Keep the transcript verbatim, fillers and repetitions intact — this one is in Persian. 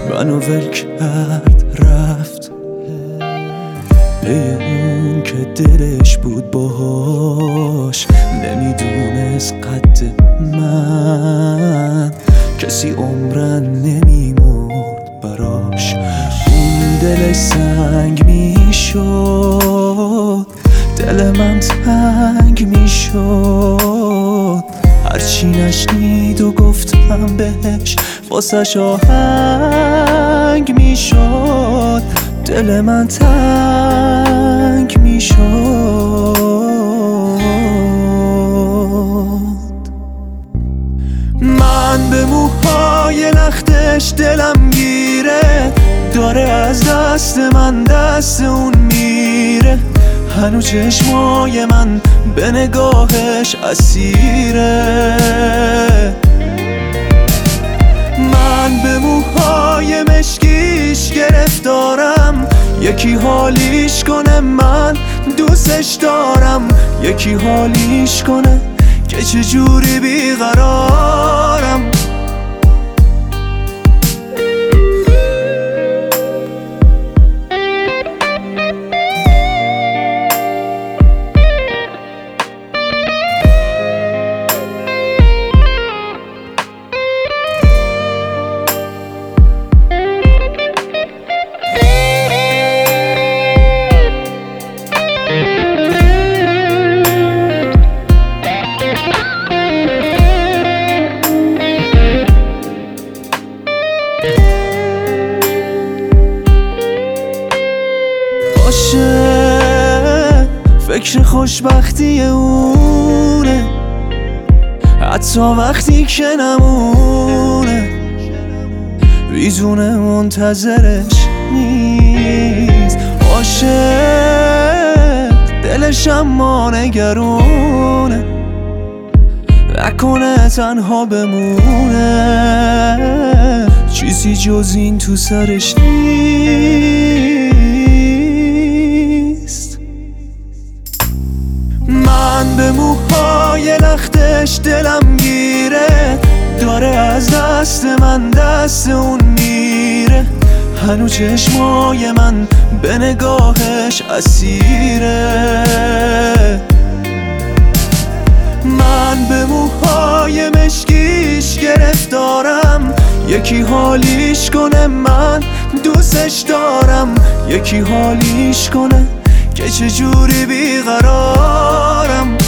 منو ول کرد رفت پی اون که دلش بود باهاش، نمیدونست قد من کسی عمرن نمیمرد براش. اون دلش سنگ میشد، دل من تنگ میشد، هرچی نشنید و گفتم بهش واسش آهنگ میشد، دل من تنگ میشد. من به موهای لختش دلم گیره، داره از دست من دست اون میره، هنو چشمای من به نگاهش اسیره. من به موهای مشکیش گرفتارم، یکی حالیش کنه من دوستش دارم، یکی حالیش کنه که چجوری بیقرارم. فکر خوشبختی اونه حتی وقتی که نمونه، ویزونه منتظرش نیست. عاشق دلش اما نگرونه، نکنه تنها بمونه، چیزی جز این تو سرش نیست. من به موهای لختش دلم گیره، داره از دست من دست اون میره، هنو چشمای من به نگاهش اسیره. من به موهای مشکیش گرفتارم، یکی حالیش کنه من دوستش دارم، یکی حالیش کنه که چجوری بیقرارم.